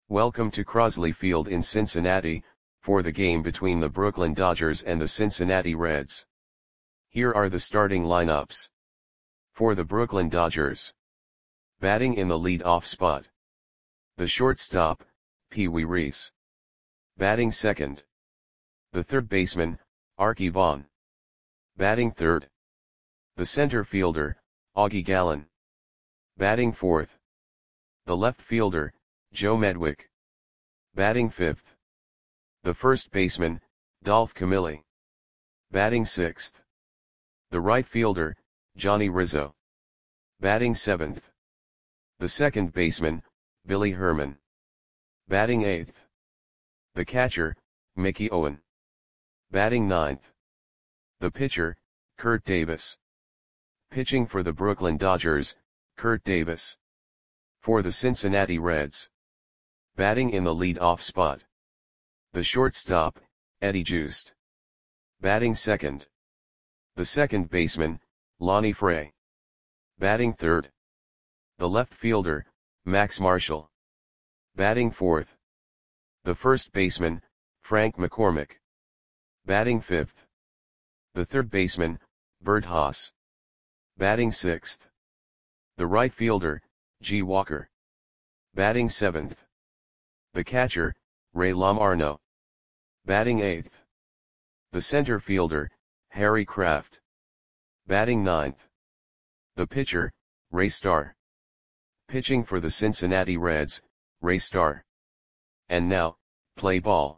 Welcome to Crosley Field in Cincinnati, for the game between the Brooklyn Dodgers and the Cincinnati Reds. Here are the starting lineups. For the Brooklyn Dodgers. Batting in the lead-off spot. The shortstop, Pee Wee Reese. Batting second. The third baseman, Arky Vaughan. Batting third. The center fielder, Augie Gallen. Batting fourth. The left fielder, Joe Medwick. Batting fifth. The first baseman, Dolph Camilli. Batting sixth. The right fielder, Johnny Rizzo. Batting seventh. The second baseman, Billy Herman. Batting eighth. The catcher, Mickey Owen. Batting ninth. The pitcher, Kurt Davis. Pitching for the Brooklyn Dodgers, Kurt Davis. For the Cincinnati Reds. Batting in the lead-off spot. The shortstop, Eddie Joost. Batting second. The second baseman, Lonnie Fray. Batting third. The left fielder, Max Marshall. Batting fourth. The first baseman, Frank McCormick. Batting fifth. The third baseman, Bert Haas. Batting sixth. The right fielder, G. Walker. Batting seventh. The catcher, Ray Lamarno. Batting eighth. The center fielder, Harry Kraft. Batting ninth. The pitcher, Ray Starr. Pitching for the Cincinnati Reds, Ray Starr. And now, play ball.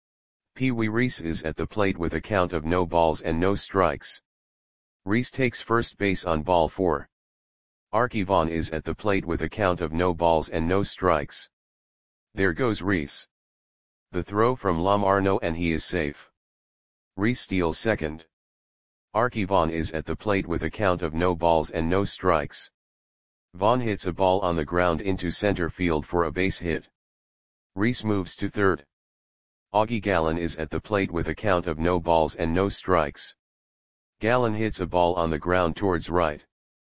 Pee Wee Reese is at the plate with a count of no balls and no strikes. Reese takes first base on ball 4. Arky Vaughan is at the plate with a count of no balls and no strikes. There goes Reese. The throw from Lamarno and he is safe. Reese steals second. Arky Vaughan is at the plate with a count of no balls and no strikes. Vaughan hits a ball on the ground into center field for a base hit. Reese moves to third. Augie Gallen is at the plate with a count of no balls and no strikes. Gallen hits a ball on the ground towards right.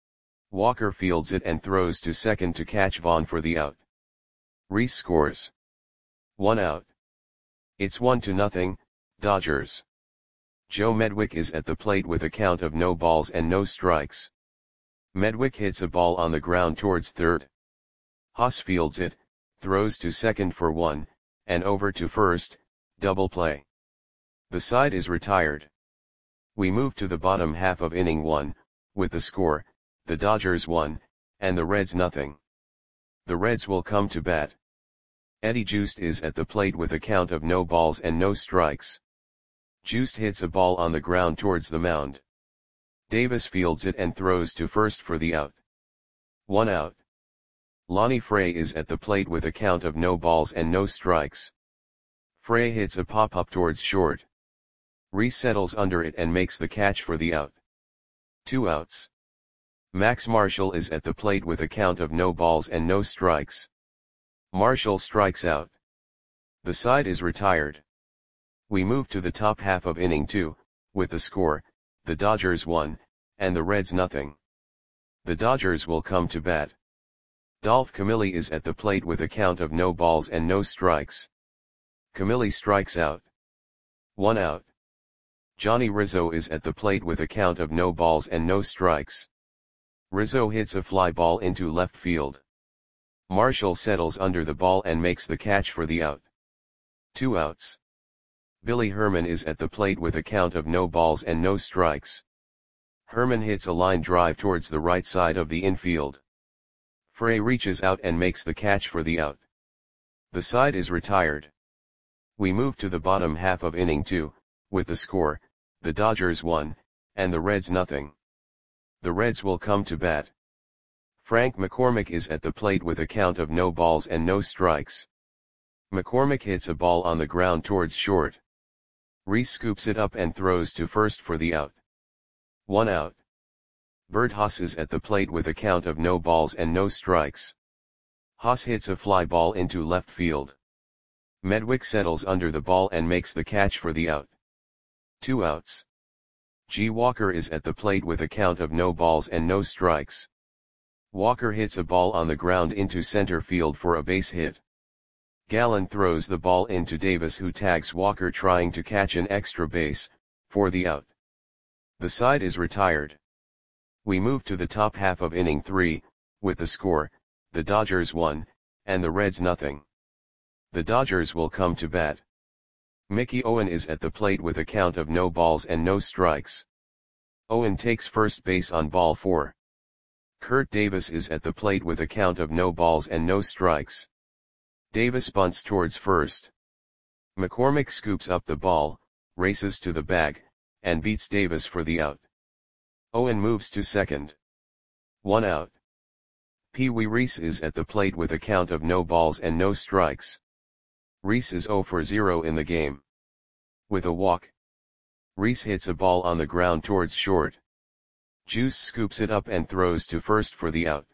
Walker fields it and throws to second to catch Vaughan for the out. Reese scores. 1 out. It's 1-0, Dodgers. Joe Medwick is at the plate with a count of no balls and no strikes. Medwick hits a ball on the ground towards third. Haas fields it, throws to second for 1, and over to first, double play. The side is retired. We move to the bottom half of inning 1, with the score, the Dodgers 1, and the Reds 0. The Reds will come to bat. Eddie Joost is at the plate with a count of no balls and no strikes. Joost hits a ball on the ground towards the mound. Davis fields it and throws to first for the out. 1 out. Lonnie Fray is at the plate with a count of no balls and no strikes. Fray hits a pop-up towards short. Reese settles under it and makes the catch for the out. 2 outs. Max Marshall is at the plate with a count of no balls and no strikes. Marshall strikes out. The side is retired. We move to the top half of inning 2, with the score, the Dodgers 1, and the Reds 0. The Dodgers will come to bat. Dolph Camilli is at the plate with a count of no balls and no strikes. Camilli strikes out. 1 out. Johnny Rizzo is at the plate with a count of no balls and no strikes. Rizzo hits a fly ball into left field. Marshall settles under the ball and makes the catch for the out. 2 outs. Billy Herman is at the plate with a count of no balls and no strikes. Herman hits a line drive towards the right side of the infield. Fray reaches out and makes the catch for the out. The side is retired. We move to the bottom half of inning 2, with the score, the Dodgers 1, and the Reds 0. The Reds will come to bat. Frank McCormick is at the plate with a count of no balls and no strikes. McCormick hits a ball on the ground towards short. Reese scoops it up and throws to first for the out. 1 out. Bert Haas is at the plate with a count of no balls and no strikes. Haas hits a fly ball into left field. Medwick settles under the ball and makes the catch for the out. 2 outs. G. Walker is at the plate with a count of no balls and no strikes. Walker hits a ball on the ground into center field for a base hit. Gallen throws the ball into Davis, who tags Walker trying to catch an extra base, for the out. The side is retired. We move to the top half of inning 3, with the score, the Dodgers 1, and the Reds nothing. The Dodgers will come to bat. Mickey Owen is at the plate with a count of no balls and no strikes. Owen takes first base on ball 4. Kurt Davis is at the plate with a count of no balls and no strikes. Davis bunts towards first. McCormick scoops up the ball, races to the bag, and beats Davis for the out. Owen moves to second. 1 out. Pee Wee Reese is at the plate with a count of no balls and no strikes. Reese is 0 for 0 in the game. With a walk, Reese hits a ball on the ground towards short. Juice scoops it up and throws to first for the out.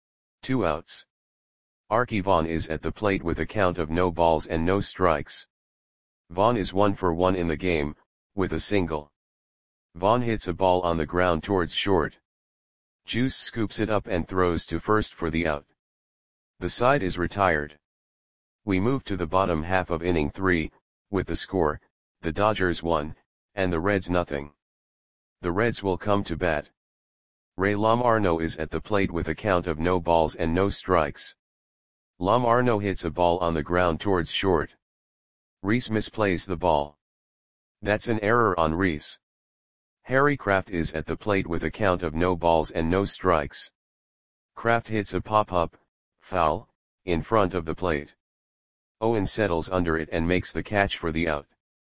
2 outs. Arky Vaughan is at the plate with a count of no balls and no strikes. Vaughan is 1 for 1 in the game, with a single. Vaughan hits a ball on the ground towards short. Juice scoops it up and throws to first for the out. The side is retired. We move to the bottom half of inning 3, with the score, the Dodgers 1, and the Reds nothing. The Reds will come to bat. Ray Lamarno is at the plate with a count of no balls and no strikes. Lamarno hits a ball on the ground towards short. Reese misplays the ball. That's an error on Reese. Harry Kraft is at the plate with a count of no balls and no strikes. Kraft hits a pop-up, foul, in front of the plate. Owen settles under it and makes the catch for the out.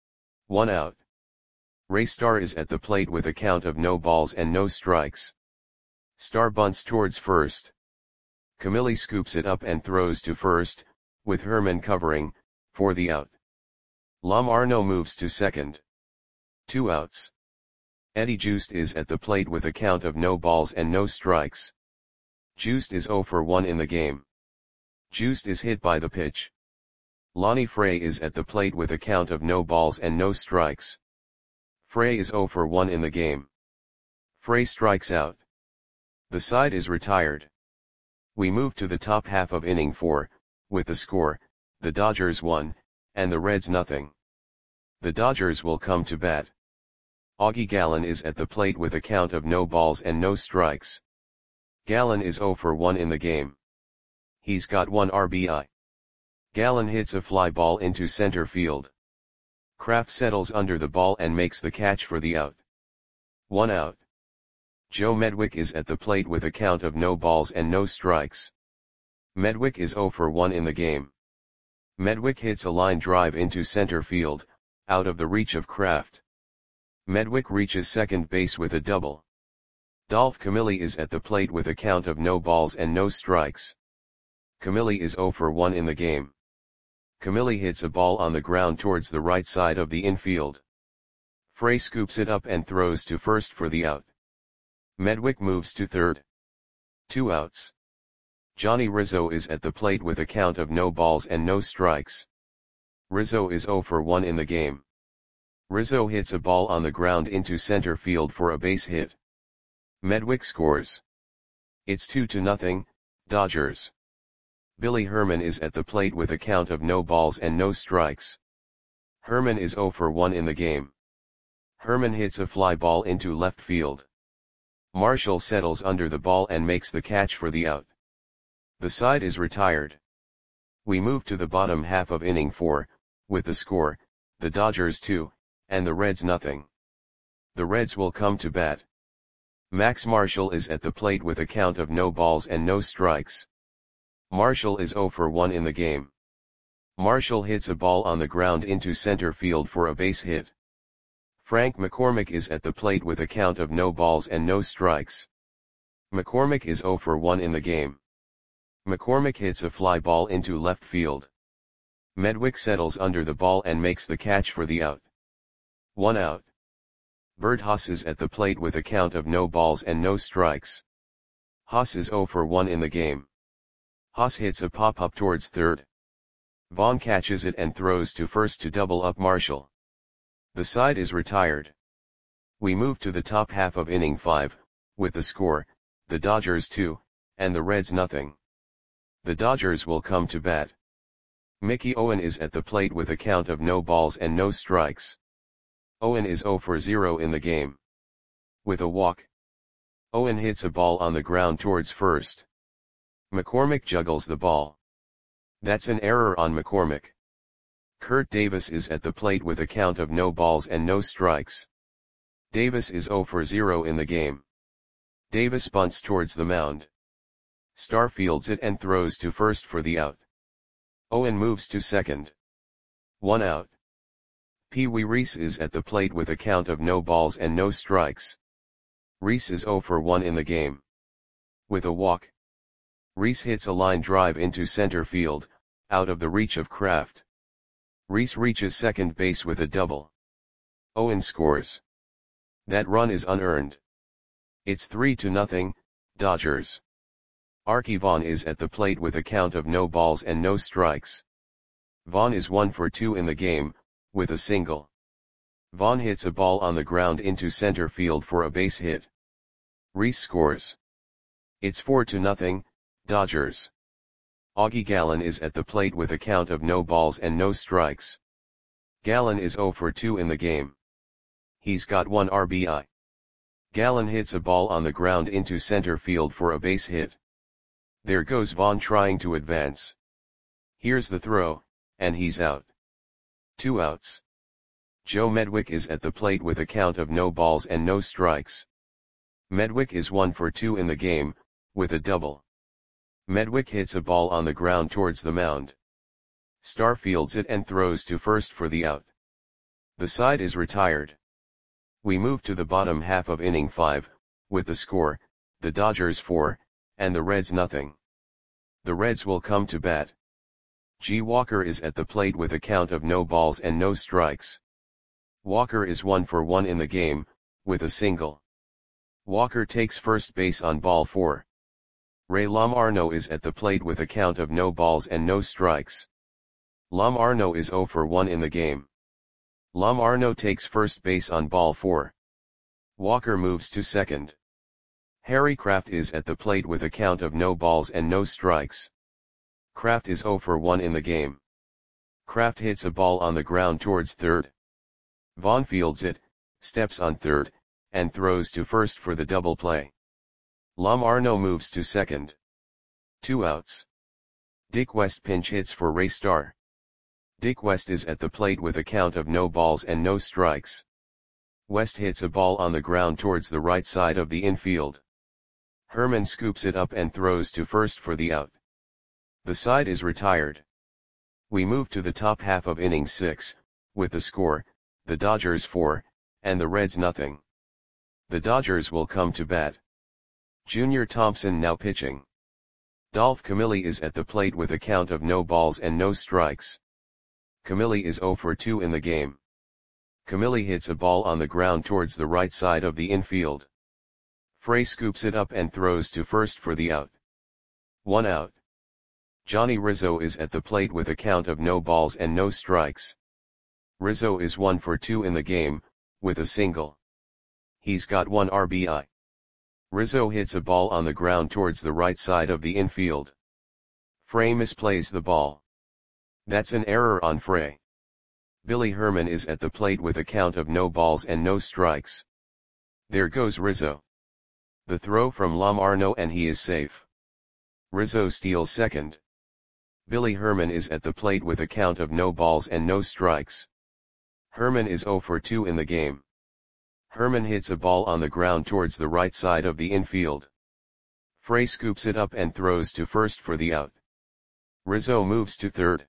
1 out. Ray Starr is at the plate with a count of no balls and no strikes. Starr bunts towards first. Camilli scoops it up and throws to first, with Herman covering, for the out. Lamarno moves to second. 2 outs. Eddie Juiced is at the plate with a count of no balls and no strikes. Juiced is 0 for 1 in the game. Juiced is hit by the pitch. Lonnie Frey is at the plate with a count of no balls and no strikes. Frey is 0 for 1 in the game. Frey strikes out. The side is retired. We move to the top half of inning 4, with the score, the Dodgers 1, and the Reds nothing. The Dodgers will come to bat. Augie Gallen is at the plate with a count of no balls and no strikes. Gallen is 0 for 1 in the game. He's got 1 RBI. Gallen hits a fly ball into center field. Kraft settles under the ball and makes the catch for the out. 1 out. Joe Medwick is at the plate with a count of no balls and no strikes. Medwick is 0 for 1 in the game. Medwick hits a line drive into center field, out of the reach of Kraft. Medwick reaches second base with a double. Dolph Camilli is at the plate with a count of no balls and no strikes. Camilli is 0 for 1 in the game. Camilli hits a ball on the ground towards the right side of the infield. Frey scoops it up and throws to first for the out. Medwick moves to third. 2 outs. Johnny Rizzo is at the plate with a count of no balls and no strikes. Rizzo is 0 for 1 in the game. Rizzo hits a ball on the ground into center field for a base hit. Medwick scores. It's 2-0, Dodgers. Billy Herman is at the plate with a count of no balls and no strikes. Herman is 0 for 1 in the game. Herman hits a fly ball into left field. Marshall settles under the ball and makes the catch for the out. The side is retired. We move to the bottom half of inning 4, with the score, the Dodgers 2, and the Reds nothing. The Reds will come to bat. Max Marshall is at the plate with a count of no balls and no strikes. Marshall is 0 for 1 in the game. Marshall hits a ball on the ground into center field for a base hit. Frank McCormick is at the plate with a count of no balls and no strikes. McCormick is 0 for 1 in the game. McCormick hits a fly ball into left field. Medwick settles under the ball and makes the catch for the out. 1 out. Bert Haas is at the plate with a count of no balls and no strikes. Haas is 0 for 1 in the game. Haas hits a pop-up towards third. Vaughn catches it and throws to first to double up Marshall. The side is retired. We move to the top half of inning 5, with the score, the Dodgers 2, and the Reds nothing. The Dodgers will come to bat. Mickey Owen is at the plate with a count of no balls and no strikes. Owen is 0 for 0 in the game. With a walk. Owen hits a ball on the ground towards first. McCormick juggles the ball. That's an error on McCormick. Kurt Davis is at the plate with a count of no balls and no strikes. Davis is 0 for 0 in the game. Davis bunts towards the mound. Starr fields it and throws to first for the out. Owen moves to second. 1 out. Pee Wee Reese is at the plate with a count of no balls and no strikes. Reese is 0 for 1 in the game. With a walk. Reese hits a line drive into center field, out of the reach of Kraft. Reese reaches second base with a double. Owen scores. That run is unearned. It's 3-0, Dodgers. Arky Vaughan is at the plate with a count of no balls and no strikes. Vaughan is 1 for 2 in the game, with a single. Vaughan hits a ball on the ground into center field for a base hit. Reese scores. It's 4-0, Dodgers. Augie Gallen is at the plate with a count of no balls and no strikes. Gallen is 0 for 2 in the game. He's got 1 RBI. Gallen hits a ball on the ground into center field for a base hit. There goes Vaughan trying to advance. Here's the throw, and he's out. 2 outs. Joe Medwick is at the plate with a count of no balls and no strikes. Medwick is 1 for 2 in the game, with a double. Medwick hits a ball on the ground towards the mound. Starr fields it and throws to first for the out. The side is retired. We move to the bottom half of inning 5, with the score, the Dodgers 4, and the Reds nothing. The Reds will come to bat. G. Walker is at the plate with a count of no balls and no strikes. Walker is 1 for 1 in the game, with a single. Walker takes first base on ball 4. Ray Lamarno is at the plate with a count of no balls and no strikes. Lamarno is 0 for 1 in the game. Lamarno takes first base on ball 4. Walker moves to second. Harry Kraft is at the plate with a count of no balls and no strikes. Kraft is 0 for 1 in the game. Kraft hits a ball on the ground towards third. Vaughan fields it, steps on third, and throws to first for the double play. Lamarno moves to second. 2 outs. Dick West pinch hits for Ray Starr. Dick West is at the plate with a count of no balls and no strikes. West hits a ball on the ground towards the right side of the infield. Herman scoops it up and throws to first for the out. The side is retired. We move to the top half of inning 6, with the score, the Dodgers 4, and the Reds nothing. The Dodgers will come to bat. Junior Thompson now pitching. Dolph Camilli is at the plate with a count of no balls and no strikes. Camilli is 0 for 2 in the game. Camilli hits a ball on the ground towards the right side of the infield. Frey scoops it up and throws to first for the out. 1 out. Johnny Rizzo is at the plate with a count of no balls and no strikes. Rizzo is 1 for 2 in the game, with a single. He's got 1 RBI. Rizzo hits a ball on the ground towards the right side of the infield. Frey misplays the ball. That's an error on Frey. Billy Herman is at the plate with a count of no balls and no strikes. There goes Rizzo. The throw from Lamarno and he is safe. Rizzo steals second. Billy Herman is at the plate with a count of no balls and no strikes. Herman is 0 for 2 in the game. Herman hits a ball on the ground towards the right side of the infield. Frey scoops it up and throws to first for the out. Rizzo moves to third.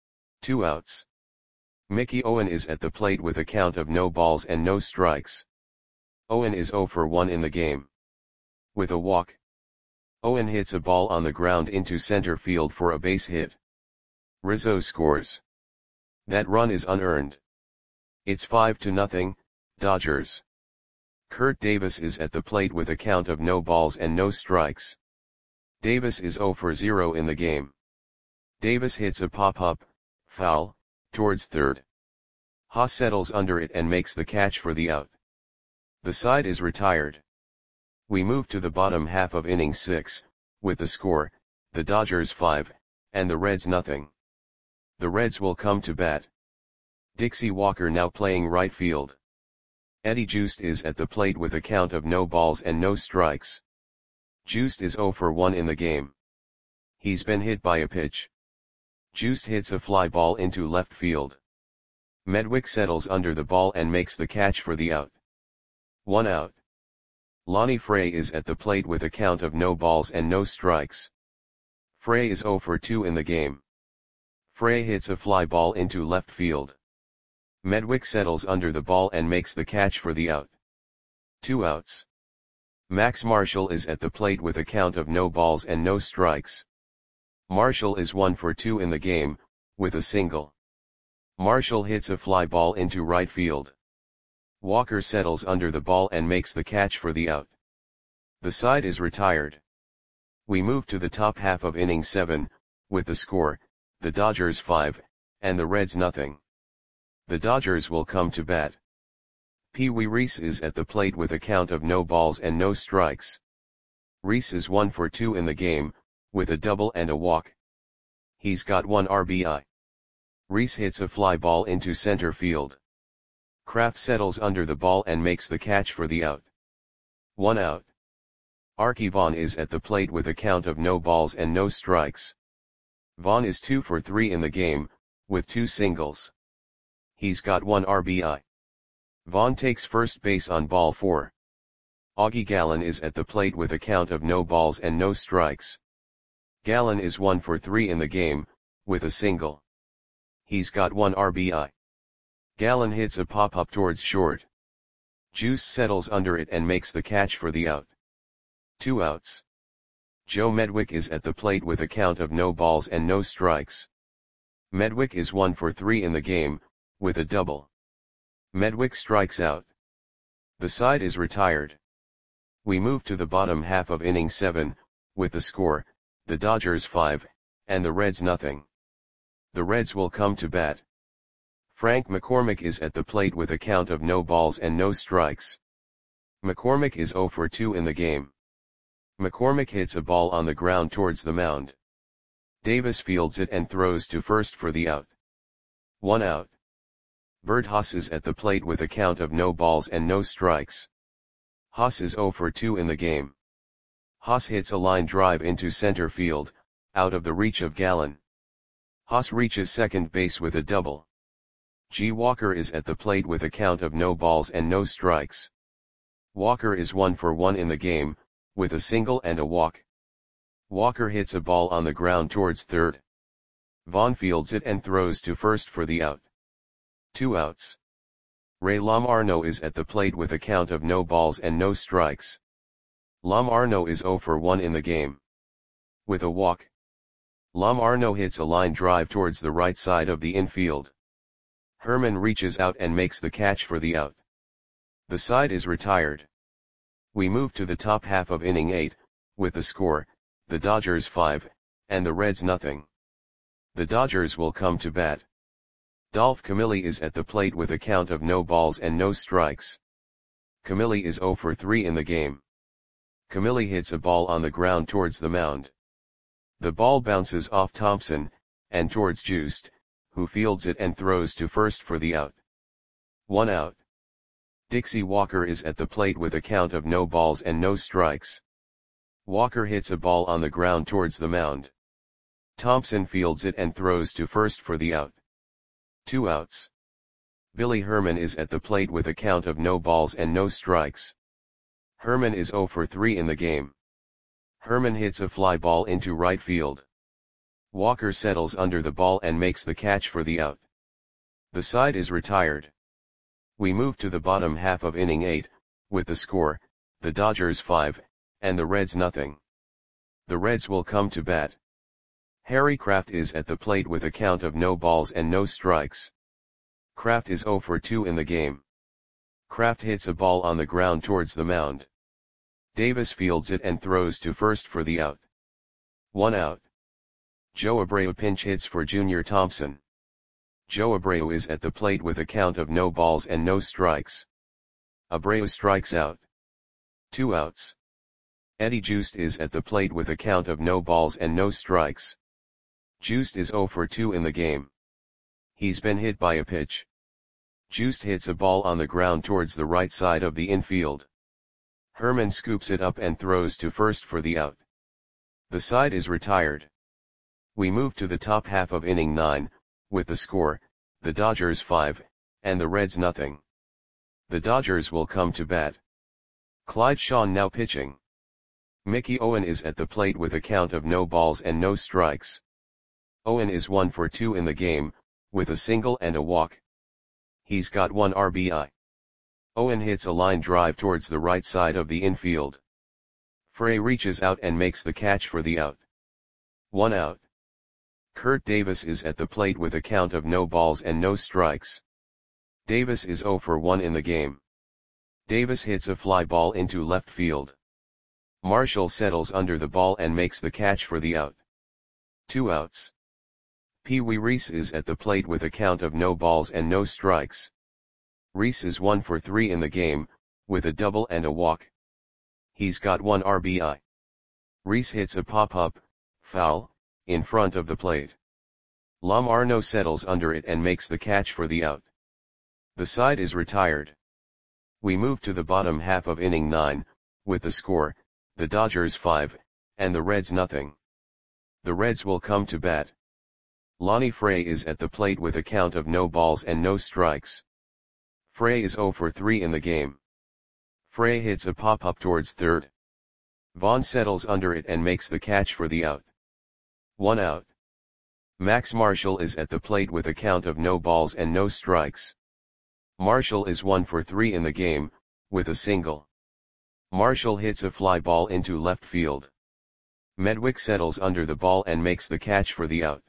2 outs. Mickey Owen is at the plate with a count of no balls and no strikes. Owen is 0 for 1 in the game. With a walk. Owen hits a ball on the ground into center field for a base hit. Rizzo scores. That run is unearned. It's 5-0, Dodgers. Kurt Davis is at the plate with a count of no balls and no strikes. Davis is 0 for 0 in the game. Davis hits a pop-up, foul, towards third. Haas settles under it and makes the catch for the out. The side is retired. We move to the bottom half of inning 6, with the score, the Dodgers 5, and the Reds nothing. The Reds will come to bat. Dixie Walker now playing right field. Eddie Juiced is at the plate with a count of no balls and no strikes. Juiced is 0 for 1 in the game. He's been hit by a pitch. Juiced hits a fly ball into left field. Medwick settles under the ball and makes the catch for the out. 1 out. Lonnie Frey is at the plate with a count of no balls and no strikes. Frey is 0 for 2 in the game. Frey hits a fly ball into left field. Medwick settles under the ball and makes the catch for the out. 2 outs. Max Marshall is at the plate with a count of no balls and no strikes. Marshall is 1 for 2 in the game, with a single. Marshall hits a fly ball into right field. Walker settles under the ball and makes the catch for the out. The side is retired. We move to the top half of inning 7, with the score, the Dodgers 5, and the Reds nothing. The Dodgers will come to bat. Pee Wee Reese is at the plate with a count of no balls and no strikes. Reese is 1 for 2 in the game, with a double and a walk. He's got 1 RBI. Reese hits a fly ball into center field. Kraft settles under the ball and makes the catch for the out. 1 out. Arky Vaughan is at the plate with a count of no balls and no strikes. Vaughan is 2 for 3 in the game, with 2 singles. He's got 1 RBI. Vaughan takes first base on ball 4. Augie Gallen is at the plate with a count of no balls and no strikes. Gallen is 1 for 3 in the game, with a single. He's got 1 RBI. Gallen hits a pop-up towards short. Juice settles under it and makes the catch for the out. 2 outs. Joe Medwick is at the plate with a count of no balls and no strikes. Medwick is 1 for 3 in the game, with a double. Medwick strikes out. The side is retired. We move to the bottom half of inning 7, with the score, the Dodgers 5, and the Reds nothing. The Reds will come to bat. Frank McCormick is at the plate with a count of no balls and no strikes. McCormick is 0 for 2 in the game. McCormick hits a ball on the ground towards the mound. Davis fields it and throws to first for the out. 1 out. Bert Haas is at the plate with a count of no balls and no strikes. Haas is 0 for 2 in the game. Haas hits a line drive into center field, out of the reach of Gallen. Haas reaches second base with a double. G. Walker is at the plate with a count of no balls and no strikes. Walker is 1 for 1 in the game, with a single and a walk. Walker hits a ball on the ground towards third. Vaughn fields it and throws to first for the out. 2 outs. Ray Lamarno is at the plate with a count of no balls and no strikes. Lamarno is 0 for 1 in the game. With a walk. Lamarno hits a line drive towards the right side of the infield. Herman reaches out and makes the catch for the out. The side is retired. We move to the top half of inning 8, with the score, the Dodgers 5, and the Reds nothing. The Dodgers will come to bat. Dolph Camilli is at the plate with a count of no balls and no strikes. Camilli is 0 for 3 in the game. Camilli hits a ball on the ground towards the mound. The ball bounces off Thompson, and towards Juiced, who fields it and throws to first for the out. 1 out. Dixie Walker is at the plate with a count of no balls and no strikes. Walker hits a ball on the ground towards the mound. Thompson fields it and throws to first for the out. 2 outs. Billy Herman is at the plate with a count of no balls and no strikes. Herman is 0 for 3 in the game. Herman hits a fly ball into right field. Walker settles under the ball and makes the catch for the out. The side is retired. We move to the bottom half of inning 8, with the score, the Dodgers 5, and the Reds nothing. The Reds will come to bat. Harry Kraft is at the plate with a count of no balls and no strikes. Kraft is 0 for 2 in the game. Kraft hits a ball on the ground towards the mound. Davis fields it and throws to first for the out. 1 out. Joe Abreu pinch hits for Junior Thompson. Joe Abreu is at the plate with a count of no balls and no strikes. Abreu strikes out. 2 outs. Eddie Juiced is at the plate with a count of no balls and no strikes. Juiced is 0 for 2 in the game. He's been hit by a pitch. Juiced hits a ball on the ground towards the right side of the infield. Herman scoops it up and throws to first for the out. The side is retired. We move to the top half of inning 9, with the score, the Dodgers 5, and the Reds nothing. The Dodgers will come to bat. Clyde Shawn now pitching. Mickey Owen is at the plate with a count of no balls and no strikes. Owen is 1 for 2 in the game, with a single and a walk. He's got 1 RBI. Owen hits a line drive towards the right side of the infield. Frey reaches out and makes the catch for the out. 1 out. Kurt Davis is at the plate with a count of no balls and no strikes. Davis is 0 for 1 in the game. Davis hits a fly ball into left field. Marshall settles under the ball and makes the catch for the out. 2 outs. Pee Wee Reese is at the plate with a count of no balls and no strikes. Reese is 1 for 3 in the game, with a double and a walk. He's got 1 RBI. Reese hits a pop-up, foul, in front of the plate. Lam Arno settles under it and makes the catch for the out. The side is retired. We move to the bottom half of inning 9, with the score, the Dodgers 5, and the Reds nothing. The Reds will come to bat. Lonnie Frey is at the plate with a count of no balls and no strikes. Frey is 0 for 3 in the game. Frey hits a pop-up towards third. Vaughn settles under it and makes the catch for the out. 1 out. Max Marshall is at the plate with a count of no balls and no strikes. Marshall is 1 for 3 in the game, with a single. Marshall hits a fly ball into left field. Medwick settles under the ball and makes the catch for the out.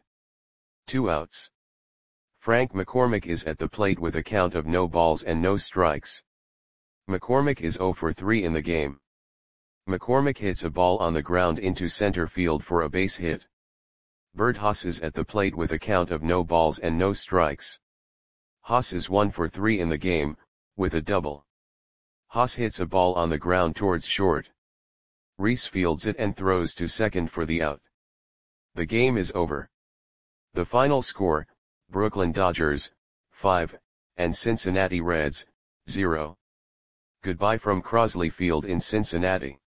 2 outs. Frank McCormick is at the plate with a count of no balls and no strikes. McCormick is 0 for 3 in the game. McCormick hits a ball on the ground into center field for a base hit. Bert Haas is at the plate with a count of no balls and no strikes. Haas is 1 for 3 in the game, with a double. Haas hits a ball on the ground towards short. Reese fields it and throws to second for the out. The game is over. The final score, Brooklyn Dodgers, 5, and Cincinnati Reds, 0. Goodbye from Crosley Field in Cincinnati.